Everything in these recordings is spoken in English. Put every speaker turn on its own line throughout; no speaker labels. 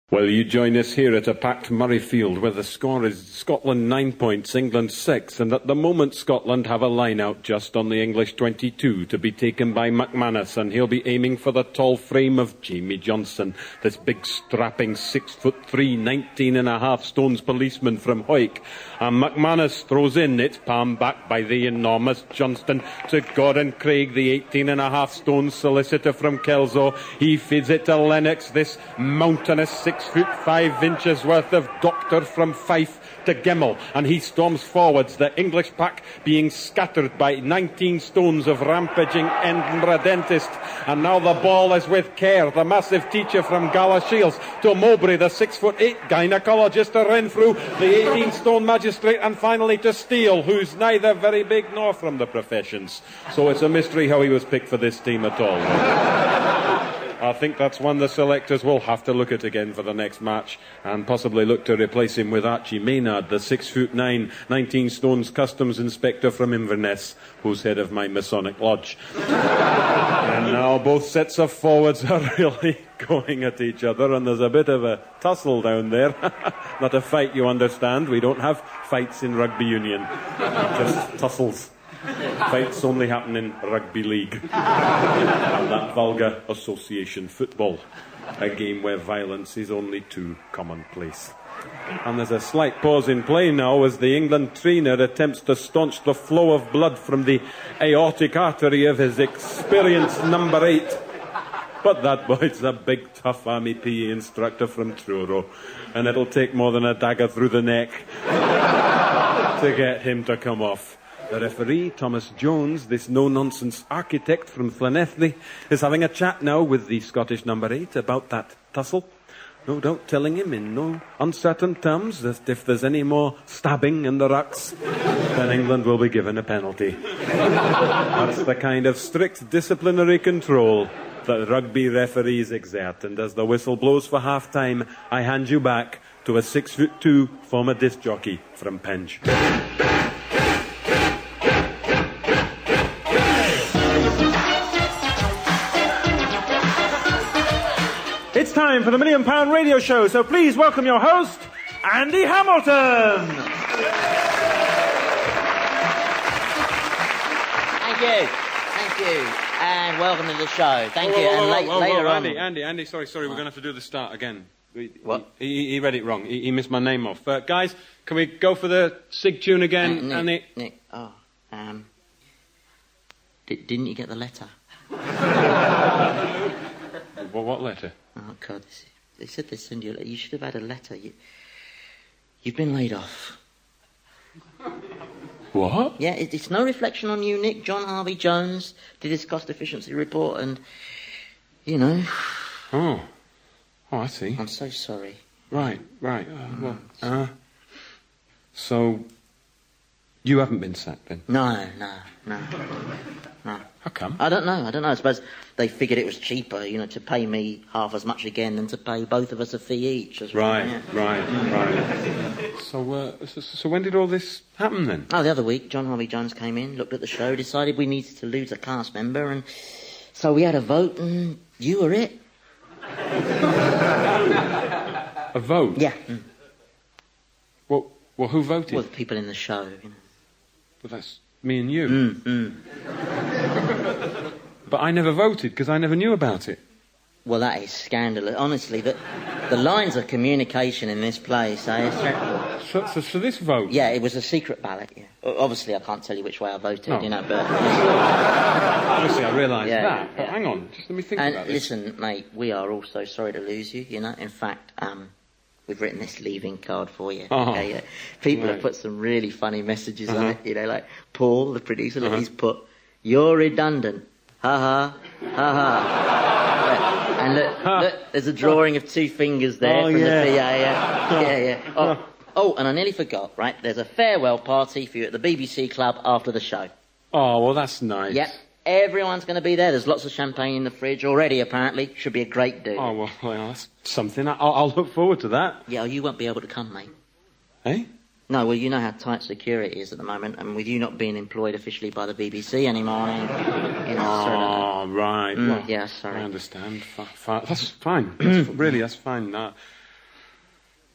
Well, you join us here at a packed Murrayfield where the score is Scotland 9 points, England 6, and at the moment Scotland have a line out just on the English 22 to be taken by McManus, and he'll be aiming for the tall frame of Jamie Johnson, this big strapping 6'3", 19.5 stones policeman from Hawick. And McManus throws in, it's palmed back by the enormous Johnston to Gordon Craig, the 18.5 stones solicitor from Kelso. He feeds it to Lennox, this mountainous 6'5" worth of doctor from Fife, to Gemmell, and he storms forwards, the English pack being scattered by 19 stones of rampaging Edinburgh dentist. And now the ball is with Kerr, the massive teacher from Galashiels, to Mowbray, the 6'8" gynaecologist, to Renfrew, the 18-stone magistrate, and finally to Steele, who's neither very big nor from the professions. So it's a mystery how he was picked for this team at all. I think that's one the selectors will have to look at again for the next match, and possibly look to replace him with Archie Maynard, the 6'9", 19 stones customs inspector from Inverness, who's head of my Masonic Lodge. And now both sets of forwards are really going at each other, and there's a bit of a tussle down there. Not a fight, you understand. We don't have fights in rugby union, just tussles. Fights only happen in rugby league. And that vulgar association football, a game where violence is only too commonplace. And there's a slight pause in play now as the England trainer attempts to staunch the flow of blood from the aortic artery of his experienced number 8. But that boy's a big, tough army PE instructor from Truro, and it'll take more than a dagger through the neck to get him to come off. The referee, Thomas Jones, this no-nonsense architect from Llanelli, is having a chat now with the Scottish number 8 about that tussle. No doubt telling him in no uncertain terms that if there's any more stabbing in the rucks, then England will be given a penalty. That's the kind of strict disciplinary control that rugby referees exert. And as the whistle blows for half-time, I hand you back to a 6'2" former disc jockey from Penge.
It's time for the £1 Million Radio Show, so please welcome your host, Andy Hamilton.
Thank you, and welcome to the show. Thank you, and later on...
Andy, sorry, we're going to have to do the start again.
What?
He read it wrong, he missed my name off. Guys, can we go for the SIG tune again?
Nick, didn't you get the letter?
What letter?
Oh, God, they said they'd send you a letter. You should have had a letter. You've been laid off.
What?
Yeah, it's no reflection on you, Nick. John Harvey Jones did his cost efficiency report and, you know...
Oh, I see.
I'm so sorry.
Right. So, you haven't been sacked then?
No.
How come?
I don't know. I suppose they figured it was cheaper, to pay me half as much again than to pay both of us a fee each.
Right. So when did all this happen then?
Oh, the other week, John Harvey Jones came in, looked at the show, decided we needed to lose a cast member, and so we had a vote, and you were it.
A vote?
Yeah.
Well, who voted?
Well, the people in the show,
Well, that's me and you. But I never voted because I never knew about it.
Well, that is scandalous. Honestly, the lines of communication in this place,
So this vote?
Yeah, it was a secret ballot, yeah. Obviously, I can't tell you which way I voted, but...
Obviously, I realise that, but hang on, just let me think about this.
Listen, mate, we are all so sorry to lose you, In fact, we've written this leaving card for you.
Oh,
okay, yeah. People have put some really funny messages on it, like Paul, the producer, he's put, "You're redundant. Ha ha, ha ha." And look, there's a drawing of two fingers there from the PA. Yeah. Oh, and I nearly forgot, right? There's a farewell party for you at the BBC Club after the show.
Oh, well, that's nice.
Yep. Everyone's going to be there. There's lots of champagne in the fridge already, apparently. Should be a great do.
Oh, well, that's something. I'll look forward to that.
Yeah, you won't be able to come, mate.
Eh?
No, well, you know how tight security is at the moment, and with you not being employed officially by the BBC anymore,
right. Well,
yeah, sorry.
I understand. That's fine. That's fine. That's fine.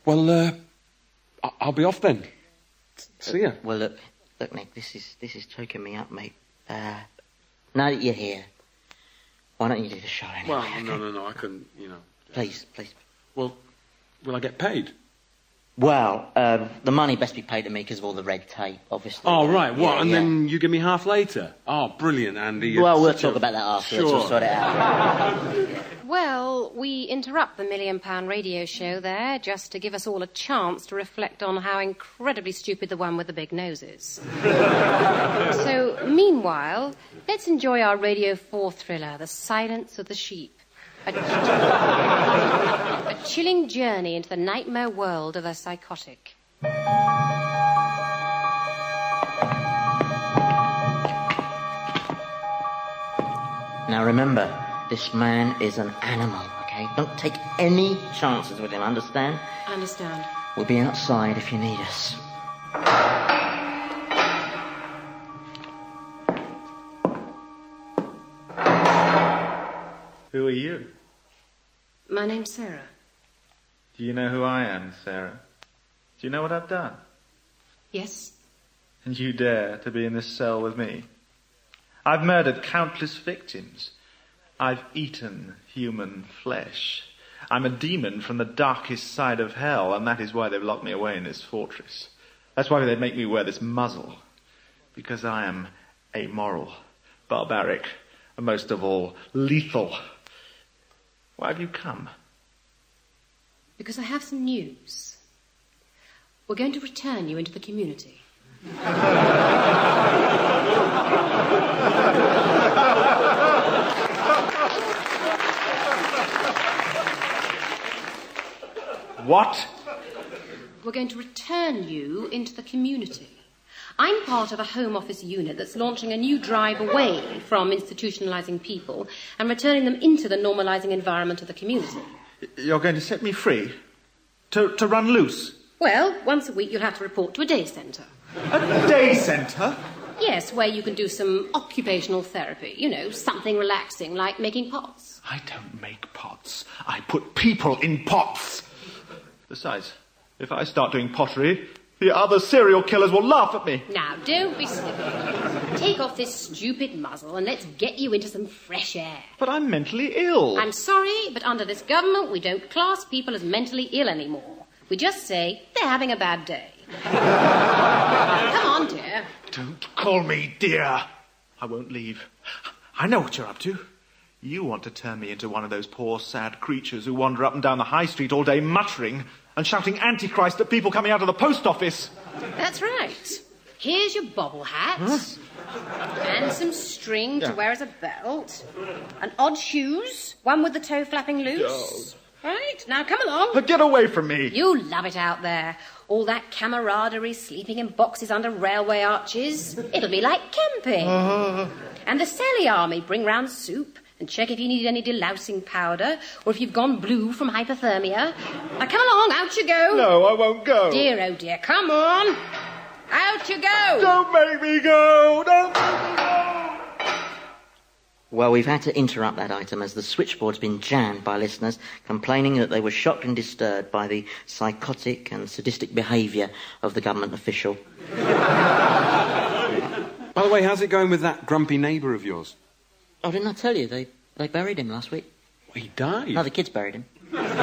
Well, I'll be off then. See ya.
Well, look, Nick, this is choking me up, mate. Now that you're here, why don't you do the show anyway?
Well,
okay?
no, I couldn't,
Please.
Well, will I get paid?
Well, the money best be paid to me because of all the red tape, obviously.
Oh, right, what?
Yeah,
and then you give me half later? Oh, brilliant, Andy.
Well, we'll talk about that afterwards.
Sure.
We'll sort it out.
Well, we interrupt the £1 Million radio show there just to give us all a chance to reflect on how incredibly stupid the one with the big nose is. So, meanwhile, let's enjoy our Radio 4 thriller, The Silence of the Sheep. A chilling journey into the nightmare world of a psychotic.
Now remember, this man is an animal, okay? Don't take any chances with him, understand?
I understand.
We'll be outside if you need us.
Who are you?
My name's Sarah.
Do you know who I am, Sarah? Do you know what I've done?
Yes?
And you dare to be in this cell with me? I've murdered countless victims. I've eaten human flesh. I'm a demon from the darkest side of hell, and that is why they've locked me away in this fortress. That's why they make me wear this muzzle. Because I am amoral, barbaric, and most of all, lethal. Why have you come?
Because I have some news. We're going to return you into the community.
What?
We're going to return you into the community. I'm part of a Home Office unit that's launching a new drive away from institutionalising people and returning them into the normalising environment of the community.
You're going to set me free? To run loose?
Well, once a week you'll have to report to a day centre.
A day centre?
Yes, where you can do some occupational therapy. You know, something relaxing like making pots.
I don't make pots. I put people in pots. Besides, if I start doing pottery, the other serial killers will laugh at me.
Now, don't be silly. Take off this stupid muzzle and let's get you into some fresh air.
But I'm mentally ill.
I'm sorry, but under this government, we don't class people as mentally ill anymore. We just say they're having a bad day. Come on, dear.
Don't call me dear. I won't leave. I know what you're up to. You want to turn me into one of those poor, sad creatures who wander up and down the high street all day muttering and shouting Antichrist at people coming out of the post office.
That's right. Here's your bobble hat. And some string to wear as a belt. And odd shoes, one with the toe flapping loose. Right, now come along.
But get away from me.
You love it out there. All that camaraderie, sleeping in boxes under railway arches. It'll be like camping. And the Sally Army bring round soup and check if you need any delousing powder or if you've gone blue from hypothermia. Now come along, out you go.
No, I won't go.
Dear, oh dear, come on. Out you go.
Don't make me go. Don't make me go.
Well, we've had to interrupt that item as the switchboard's been jammed by listeners complaining that they were shocked and disturbed by the psychotic and sadistic behaviour of the government official.
By the way, how's it going with that grumpy neighbour of yours?
Oh, didn't I tell you? They buried him last week.
He died?
No, the kids buried him.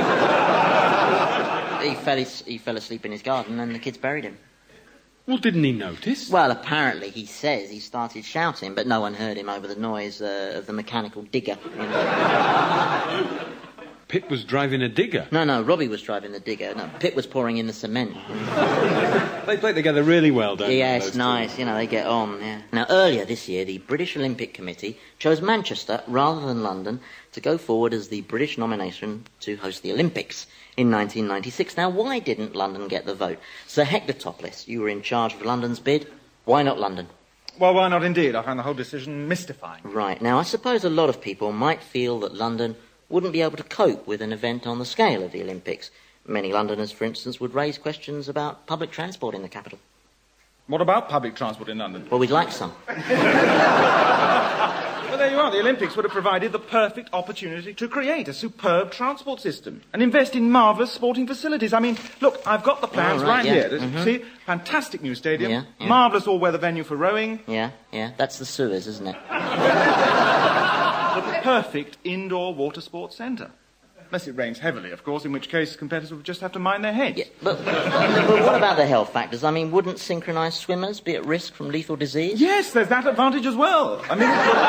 He fell asleep in his garden and the kids buried him.
Well, didn't he notice?
Well, apparently he says he started shouting, but no one heard him over the noise of the mechanical digger. You know.
Pip was driving a digger?
No, Robbie was driving the digger. No, Pip was pouring in the cement.
They play together really well, don't they?
Yeah, it's nice. You know, they get on, yeah. Now, earlier this year, the British Olympic Committee chose Manchester rather than London to go forward as the British nomination to host the Olympics in 1996. Now, why didn't London get the vote? Sir Hector Topless, you were in charge of London's bid. Why not London?
Well, why not indeed? I found the whole decision mystifying.
Right. Now, I suppose a lot of people might feel that London wouldn't be able to cope with an event on the scale of the Olympics. Many Londoners, for instance, would raise questions about public transport in the capital.
What about public transport in London?
Well, we'd like some.
Well, there you are. The Olympics would have provided the perfect opportunity to create a superb transport system and invest in marvellous sporting facilities. I mean, look, I've got the plans here.
Mm-hmm.
See, fantastic new stadium,
Yeah.
marvellous all-weather venue for rowing.
Yeah. That's the Suez, isn't it?
The perfect indoor water sports centre. Unless it rains heavily, of course, in which case competitors would just have to mind their heads.
Yeah, but what about the health factors? I mean, wouldn't synchronised swimmers be at risk from lethal disease?
Yes, there's that advantage as well. I mean...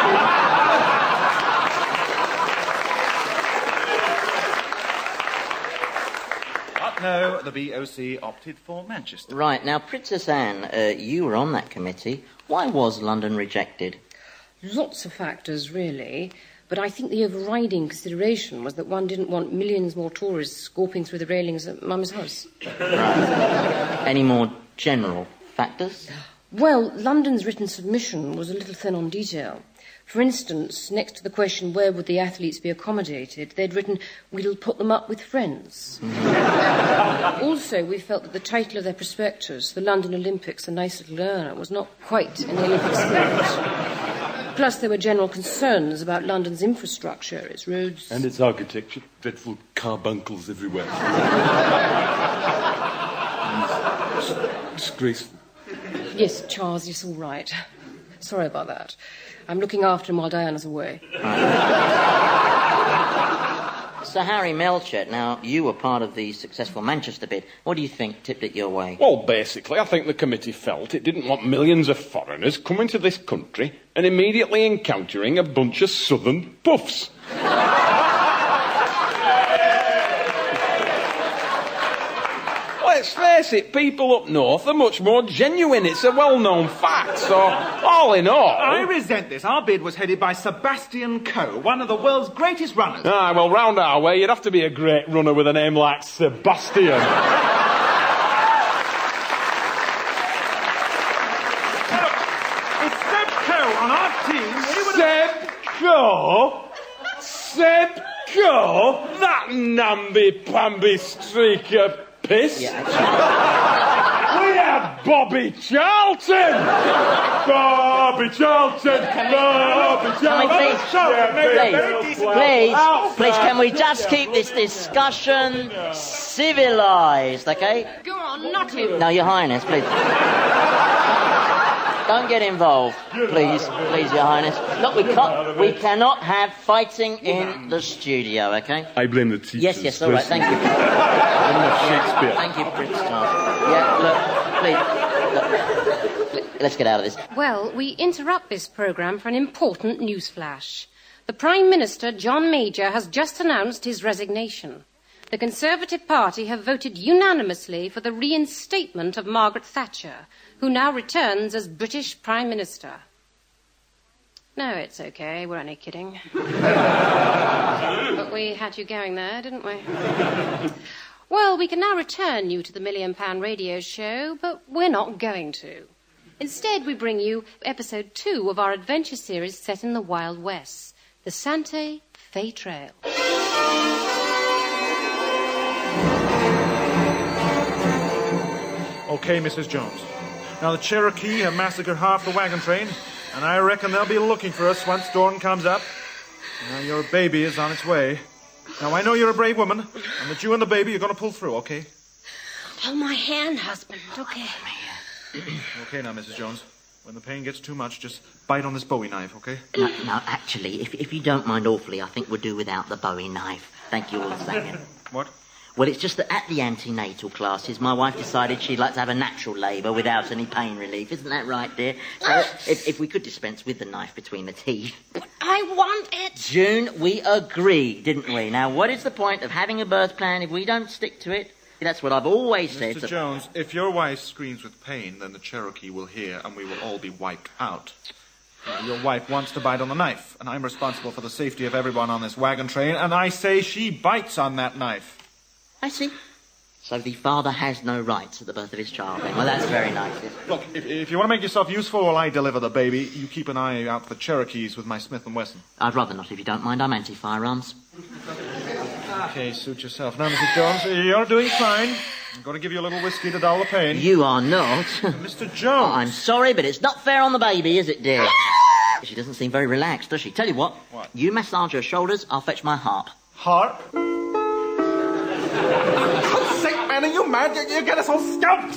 But no, the BOC opted for Manchester.
Right, now, Princess Anne, you were on that committee. Why was London rejected?
Lots of factors, really. But I think the overriding consideration was that one didn't want millions more tourists scorping through the railings at Mum's house.
Right. Any more general factors?
Well, London's written submission was a little thin on detail. For instance, next to the question, where would the athletes be accommodated, they'd written, we'll put them up with friends. Also, we felt that the title of their prospectus, the London Olympics, a nice little earner, was not quite in the Olympic spirit. Plus, there were general concerns about London's infrastructure, its roads...
And its architecture. Dreadful carbuncles everywhere. Disgraceful.
Yes, Charles, yes, all right. Sorry about that. I'm looking after him while Diana's away.
Sir Harry Melchett, now, you were part of the successful Manchester bid. What do you think tipped it your way?
Well, basically, I think the committee felt it didn't want millions of foreigners coming to this country and immediately encountering a bunch of southern puffs. Let's face it, people up north are much more genuine. It's a well-known fact, so all in all...
I resent this. Our bid was headed by Sebastian Coe, one of the world's greatest runners.
Ah, well, round our way, you'd have to be a great runner with a name like Sebastian.
It's Seb Coe on our team.
Seb Coe? That namby-pamby streak of piss?
Yeah,
We have Bobby Charlton! Bobby Charlton!
Please, can we just keep this discussion civilised, okay?
Go on, not him.
No, Your Highness, please. Don't get involved, please, Your Highness. Look, we cannot have fighting in the studio, okay?
I blame the teachers.
Yes, all right, thank you.
Shakespeare.
Thank you, Prince Charles. Yeah, look, please. Look, let's get out of this.
Well, we interrupt this programme for an important news flash. The Prime Minister, John Major, has just announced his resignation. The Conservative Party have voted unanimously for the reinstatement of Margaret Thatcher, who now returns as British Prime Minister. No, it's okay. We're only kidding. But we had you going there, didn't we? Well, we can now return you to the £1 Million Radio Show, but we're not going to. Instead, we bring you episode 2 of our adventure series set in the Wild West, the Santa Fe Trail.
Okay, Mrs. Jones. Now, the Cherokee have massacred half the wagon train, and I reckon they'll be looking for us once dawn comes up. Now, your baby is on its way. Now, I know you're a brave woman, and that you and the baby are going to pull through, okay?
Hold my hand, husband, okay?
Okay now, Mrs. Jones. When the pain gets too much, just bite on this Bowie knife, okay?
No, actually, if you don't mind awfully, I think we'll do without the Bowie knife. Thank you all the same.
What?
Well, it's just that at the antenatal classes, my wife decided she'd like to have a natural labour without any pain relief. Isn't that right, dear? So if we could dispense with the knife between the teeth.
I want it.
June, we agreed, didn't we? Now, what is the point of having a birth plan if we don't stick to it? That's what I've always said.
Mr. Jones, if your wife screams with pain, then the Cherokee will hear and we will all be wiped out. Now, your wife wants to bite on the knife, and I'm responsible for the safety of everyone on this wagon train, and I say she bites on that knife.
I see. So the father has no rights at the birth of his child, then. Well, that's very nice.
Look, if you want to make yourself useful while I deliver the baby, you keep an eye out for Cherokees with my Smith & Wesson.
I'd rather not, if you don't mind. I'm anti-firearms.
Okay, suit yourself. Now, Mrs. Jones, you're doing fine. I'm going to give you a little whiskey to dull the pain.
You are not.
Mr. Jones.
Oh, I'm sorry, but it's not fair on the baby, is it, dear? She doesn't seem very relaxed, does she? Tell you what.
What?
You massage her shoulders, I'll fetch my harp.
Harp? For God's sake, man, are you mad? You get us all scalped!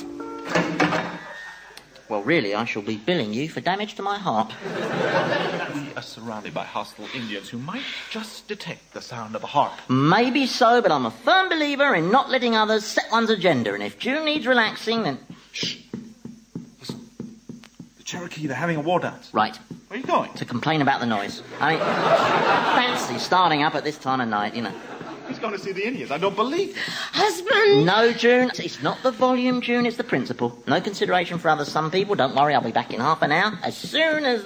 Well, really, I shall be billing you for damage to my harp.
We are surrounded by hostile Indians who might just detect the sound of a harp.
Maybe so, but I'm a firm believer in not letting others set one's agenda, and if June needs relaxing, then...
Shh. Listen. The Cherokee, they're having a war dance.
Right.
Where are you going?
To complain about the noise. I mean, fancy starting up at this time of night, you know.
He's going to see the Indians. I don't believe this.
Husband!
No, June. It's not the volume, June. It's the principle. No consideration for other some people. Don't worry, I'll be back in half an hour. As soon as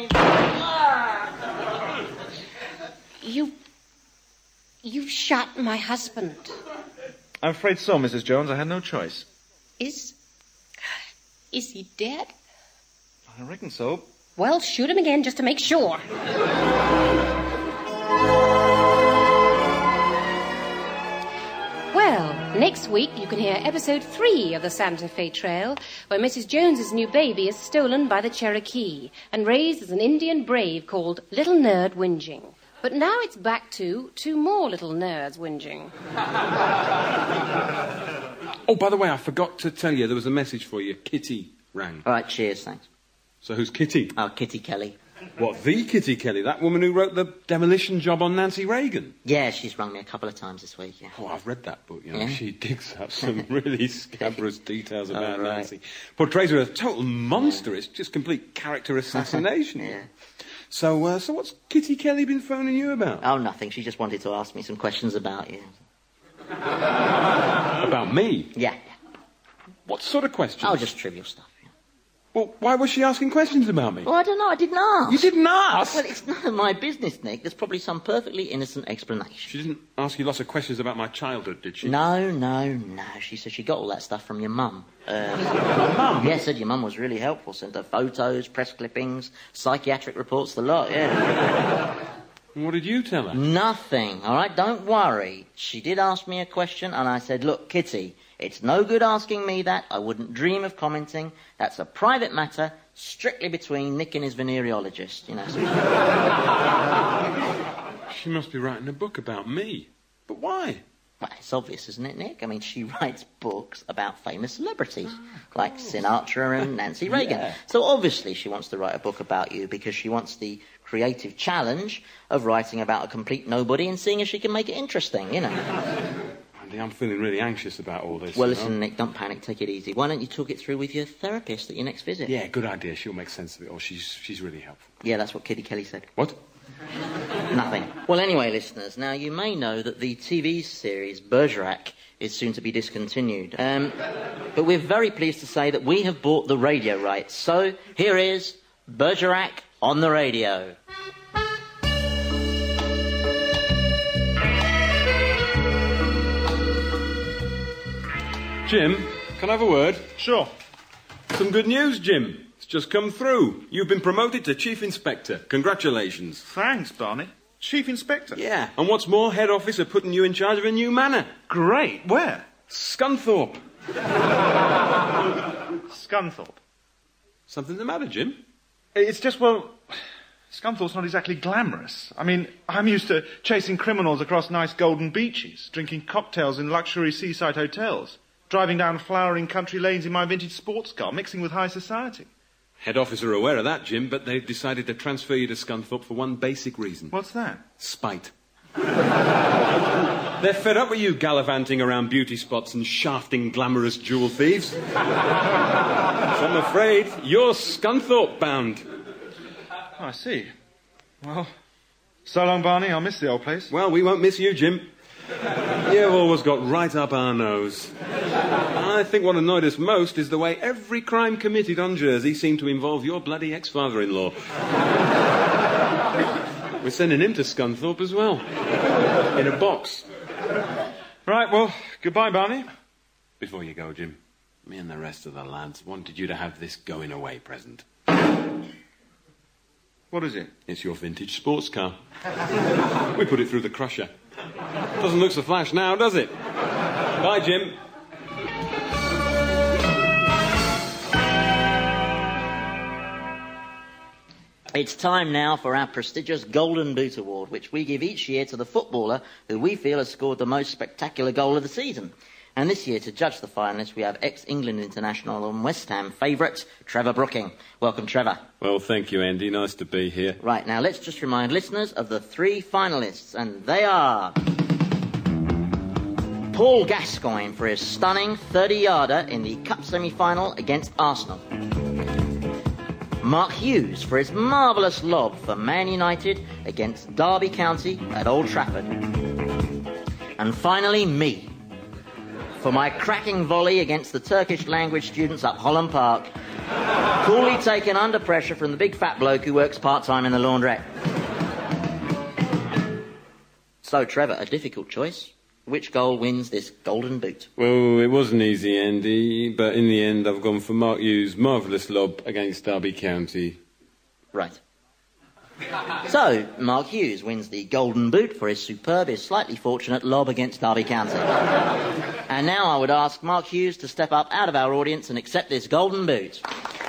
You've shot my husband.
I'm afraid so, Mrs. Jones. I had no choice.
Is he dead?
I reckon so.
Well, shoot him again just to make sure. Well, next week you can hear episode 3 of the Santa Fe Trail, where Mrs. Jones's new baby is stolen by the Cherokee and raised as an Indian brave called Little Nerd Whinging. But now it's back to 2 more little nerds whinging.
Oh, by the way, I forgot to tell you there was a message for you. Kitty rang.
All right, cheers, thanks.
So who's Kitty?
Oh, Kitty Kelly.
What, the Kitty Kelly? That woman who wrote the demolition job on Nancy Reagan?
Yeah, she's rung me a couple of times this week, yeah.
Oh, I've read that book, you know.
Yeah?
She digs up some really scabrous details about
Oh, right.
Nancy. Portrays her as a total monster. It's just complete character assassination.
Yeah.
So what's Kitty Kelly been phoning you about?
Oh, nothing. She just wanted to ask me some questions about you.
About me?
Yeah.
What sort of questions?
Oh, just trivial stuff. Yeah.
Well, why was she asking questions about me?
Well, I don't know. I didn't ask.
You didn't ask?
Well, it's none of my business, Nick. There's probably some perfectly innocent explanation.
She didn't ask you lots of questions about my childhood, did she?
No. She said she got all that stuff from your mum.
Mum?
Yeah, said your mum was really helpful. Sent her photos, press clippings, psychiatric reports, the lot, yeah.
What did you tell her?
Nothing, all right? Don't worry. She did ask me a question, and I said, look, Kitty, it's no good asking me that. I wouldn't dream of commenting. That's a private matter, strictly between Nick and his venereologist, you know.
She must be writing a book about me. But why?
Well, it's obvious, isn't it, Nick? I mean, she writes books about famous celebrities, like Sinatra and Nancy Reagan.
Yeah.
So obviously she wants to write a book about you because she wants the creative challenge of writing about a complete nobody and seeing if she can make it interesting, you know.
Andy, I'm feeling really anxious about all this.
Well,
you know?
listen, Nick, don't panic. Take it easy. Why don't you talk it through with your therapist at your next visit?
Yeah, good idea. She'll make sense of it. Oh, she's really helpful.
Yeah, that's what Kitty Kelly said.
What?
Nothing. Well, anyway, listeners, now you may know that the TV series Bergerac is soon to be discontinued. But we're very pleased to say that we have bought the radio rights. So here is Bergerac on the radio.
Jim, can I have a word?
Sure.
Some good news, Jim. It's just come through. You've been promoted to Chief Inspector. Congratulations.
Thanks, Barney. Chief Inspector.
Yeah. And what's more, head office are putting you in charge of a new manor.
Great. Where?
Scunthorpe.
Scunthorpe.
Something the matter, Jim?
It's just, well, Scunthorpe's not exactly glamorous. I mean, I'm used to chasing criminals across nice golden beaches, drinking cocktails in luxury seaside hotels, driving down flowering country lanes in my vintage sports car, mixing with high society.
Head office are aware of that, Jim, but they've decided to transfer you to Scunthorpe for one basic reason.
What's that?
Spite. They're fed up with you gallivanting around beauty spots and shafting glamorous jewel thieves. So I'm afraid you're Scunthorpe bound.
Oh, I see. Well, so long, Barney. I'll miss the old place.
Well, we won't miss you, Jim. You've always got right up our nose. I think what annoyed us most is the way every crime committed on Jersey seemed to involve your bloody ex-father-in-law. We're sending him to Scunthorpe as well. In a box.
Right, well, goodbye, Barney.
Before you go, Jim, me and the rest of the lads wanted you to have this going-away present.
What is it?
It's your vintage sports car. We put it through the crusher. Doesn't look so flash now, does it? Bye, Jim.
It's time now for our prestigious Golden Boot Award, which we give each year to the footballer who we feel has scored the most spectacular goal of the season. And this year, to judge the finalists, we have ex-England international and West Ham favourite, Trevor Brooking. Welcome, Trevor.
Well, thank you, Andy. Nice to be here.
Right, now let's just remind listeners of the 3 finalists, and they are... Paul Gascoigne for his stunning 30-yarder in the Cup semi-final against Arsenal. Mark Hughes for his marvellous lob for Man United against Derby County at Old Trafford. And finally, me, for my cracking volley against the Turkish language students up Holland Park, coolly taken under pressure from the big fat bloke who works part-time in the laundrette. So, Trevor, a difficult choice. Which goal wins this Golden Boot?
Well, it wasn't easy, Andy, but in the end I've gone for Mark Hughes' marvellous lob against Derby County.
Right. So, Mark Hughes wins the Golden Boot for his superb, his slightly fortunate lob against Derby County. And now I would ask Mark Hughes to step up out of our audience and accept this Golden Boot.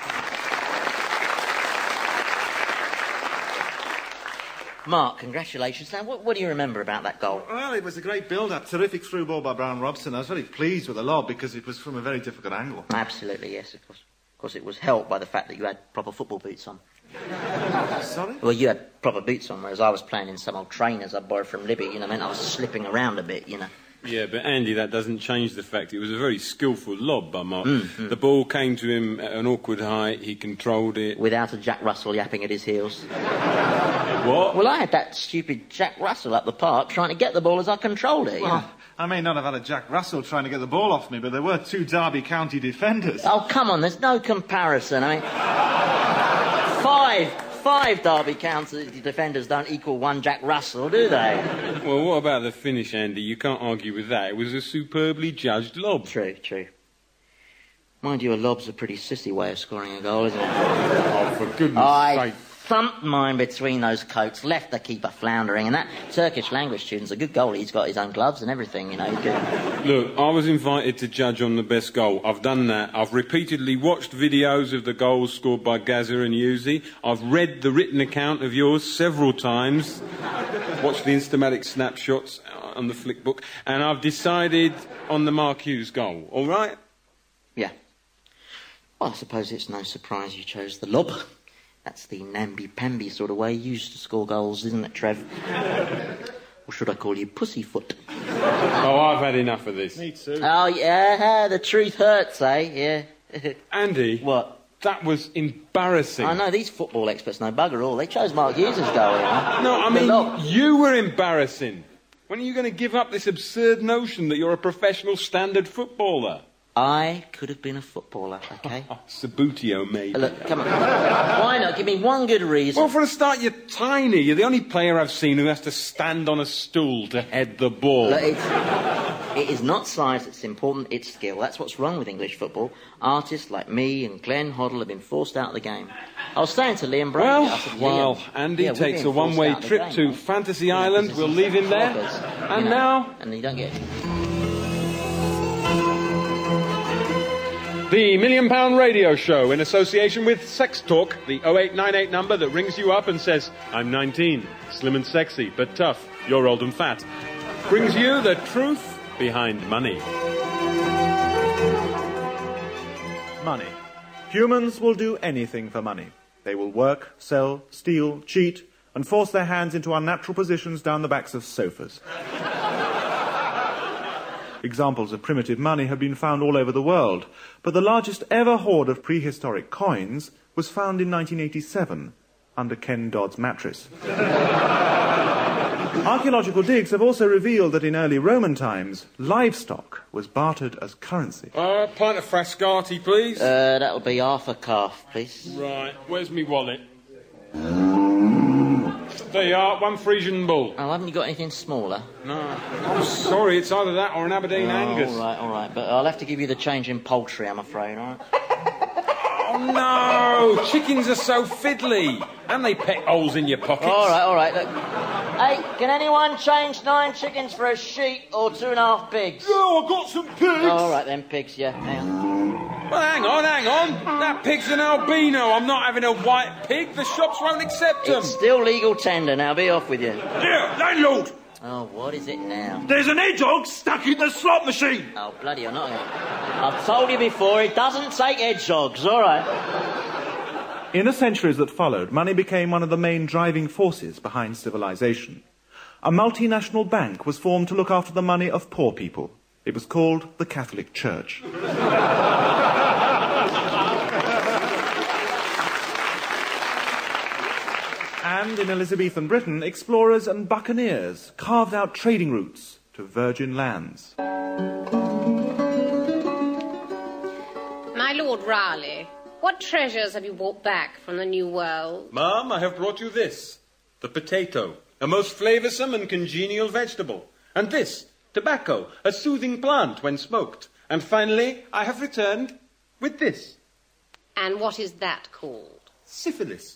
Mark, congratulations. Now, what do you remember about that goal?
Well, it was a great build-up. Terrific through ball by Brown Robson. I was very pleased with the lob because it was from a very difficult angle.
Absolutely, yes, of course. Of course, it was helped by the fact that you had proper football boots on.
Sorry?
Well, you had proper boots on, whereas I was playing in some old trainers I borrowed from Libby, you know, meant I was slipping around a bit, you know.
Yeah, but Andy, that doesn't change the fact it was a very skillful lob by Mark. The ball came to him at an awkward height, he controlled it.
Without a Jack Russell yapping at his heels.
What?
Well, I had that stupid Jack Russell up the park trying to get the ball as I controlled it, you know.
Well, I may not have had a Jack Russell trying to get the ball off me, but there were 2 Derby County defenders.
Oh, come on, there's no comparison. I mean, five Derby County defenders don't equal 1 Jack Russell, do they?
Well, what about the finish, Andy? You can't argue with that. It was a superbly judged lob.
True. Mind you, a lob's a pretty sissy way of scoring a goal, isn't it?
Oh, for goodness
I
sake.
thumped mine between those coats, left the keeper floundering, and that Turkish language student's a good goalie. He's got his own gloves and everything, you know. He's good.
Look, I was invited to judge on the best goal. I've done that. I've repeatedly watched videos of the goals scored by Gazza and Yuzi. I've read the written account of yours several times. Watched the Instamatic snapshots on the flick book. And I've decided on the Mark Hughes goal. All right?
Yeah. Well, I suppose it's no surprise you chose the lob. That's the namby-pamby sort of way you used to score goals, isn't it, Trev? Or should I call you Pussyfoot?
Oh, I've had enough of this.
Me too.
Oh, yeah, the truth hurts, eh? Yeah.
Andy.
What?
That was embarrassing.
I know, these football experts know bugger all. They chose Mark Hughes as goal, you know?
No, I mean, you were embarrassing. When are you going to give up this absurd notion that you're a professional standard footballer?
I could have been a footballer, OK?
Sabutio, maybe.
Look, come on. Why not? Give me one good reason.
Well, for a start, you're tiny. You're the only player I've seen who has to stand on a stool to head the ball.
Look, it is not size that's important, it's skill. That's what's wrong with English football. Artists like me and Glenn Hoddle have been forced out of the game. I was saying to Liam Brady...
Andy takes a one-way trip to Fantasy Island. We'll leave him there. And now...
And you don't get...
The £1 Million Radio Show, in association with Sex Talk, the 0898 number that rings you up and says, I'm 19, slim and sexy, but tough, you're old and fat, brings you the truth behind money.
Money. Humans will do anything for money. They will work, sell, steal, cheat, and force their hands into unnatural positions down the backs of sofas. Examples of primitive money have been found all over the world, but the largest ever hoard of prehistoric coins was found in 1987 under Ken Dodd's mattress. Archaeological digs have also revealed that in early Roman times, livestock was bartered as currency.
A pint of Frascati, please.
That'll be half a calf, please.
Right, where's me wallet? There you are, 1 Frisian bull.
Oh, haven't you got anything smaller?
No, I'm sorry, it's either that or an Aberdeen Angus.
All right, but I'll have to give you the change in poultry, I'm afraid, all right?
Oh, no, chickens are so fiddly, and they peck holes in your pockets.
All right, look. Hey, can anyone change 9 chickens for a sheep or 2.5 pigs?
Yeah, I got some pigs.
All right, then, pigs, yeah. Hang on.
Well, hang on. That pig's an albino. I'm not having a white pig. The shops won't accept them.
It's still legal tender now. Be off with you.
Here, landlord.
Oh, what is it now?
There's an hedgehog stuck in the slot machine.
Oh, bloody hell, not I've told you before, it doesn't take hedgehogs, all right.
In the centuries that followed, money became one of the main driving forces behind civilization. A multinational bank was formed to look after the money of poor people. It was called the Catholic Church. And in Elizabethan Britain, explorers and buccaneers carved out trading routes to virgin lands.
My Lord Raleigh, what treasures have you brought back from the New World?
Ma'am, I have brought you this. The potato, a most flavoursome and congenial vegetable. And this, tobacco, a soothing plant when smoked. And finally, I have returned with this.
And what is that called?
Syphilis.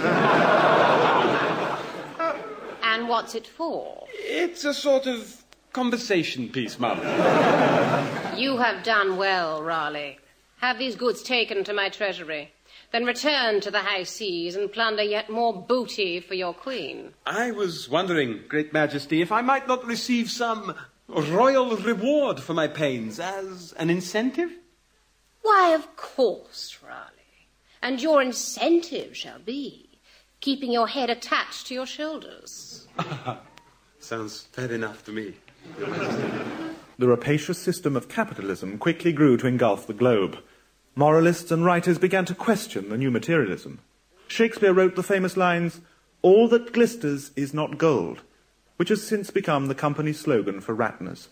And what's it for?
It's a sort of conversation piece, ma'am.
You have done well, Raleigh. Have these goods taken to my treasury. Then return to the high seas and plunder yet more booty for your queen.
I was wondering, Great Majesty, if I might not receive some royal reward for my pains as an incentive?
Why, of course, Raleigh. And your incentive shall be keeping your head attached to your shoulders.
Sounds fair enough to me.
The rapacious system of capitalism quickly grew to engulf the globe. Moralists and writers began to question the new materialism. Shakespeare wrote the famous lines, "All that glisters is not gold," which has since become the company's slogan for Ratners.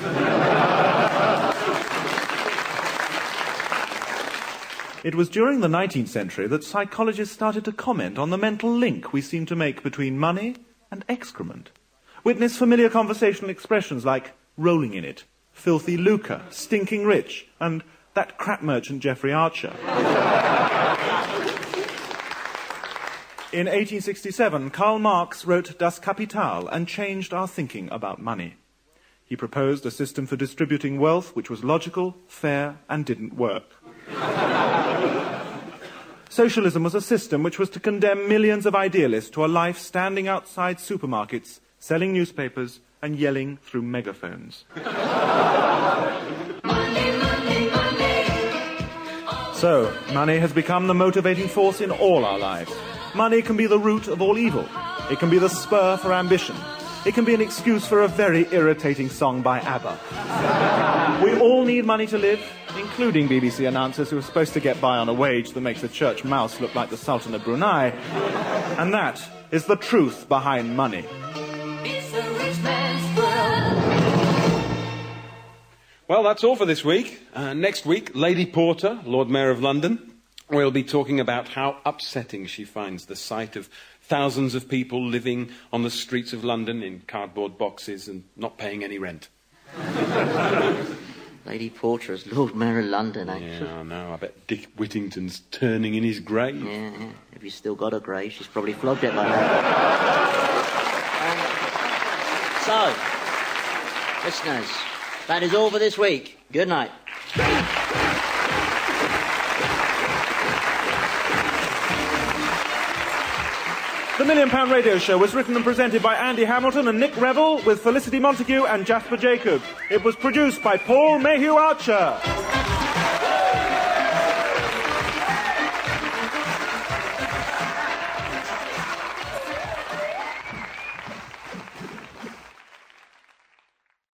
It was during the 19th century that psychologists started to comment on the mental link we seem to make between money and excrement. Witness familiar conversational expressions like rolling in it, filthy lucre, stinking rich, and that crap merchant Jeffrey Archer. In 1867, Karl Marx wrote Das Kapital and changed our thinking about money. He proposed a system for distributing wealth which was logical, fair, and didn't work. Socialism was a system which was to condemn millions of idealists to a life standing outside supermarkets, selling newspapers, and yelling through megaphones.
Money, money, money.
So, money has become the motivating force in all our lives. Money can be the root of all evil. It can be the spur for ambition. It can be an excuse for a very irritating song by ABBA. We all need money to live, including BBC announcers who are supposed to get by on a wage that makes a church mouse look like the Sultan of Brunei. And that is the truth behind money.
It's a rich man's world.
Well, that's all for this week. Next week, Lady Porter, Lord Mayor of London, will be talking about how upsetting she finds the sight of thousands of people living on the streets of London in cardboard boxes and not paying any rent.
Lady Porter as Lord Mayor of London, eh?
Yeah, I know. I bet Dick Whittington's turning in his grave.
Yeah. If he's still got a grave, she's probably flogged it by now. So, listeners, that is all for this week. Good night.
The £1 Million Radio Show was written and presented by Andy Hamilton and Nick Revell with Felicity Montague and Jasper Jacob. It was produced by Paul Mayhew Archer.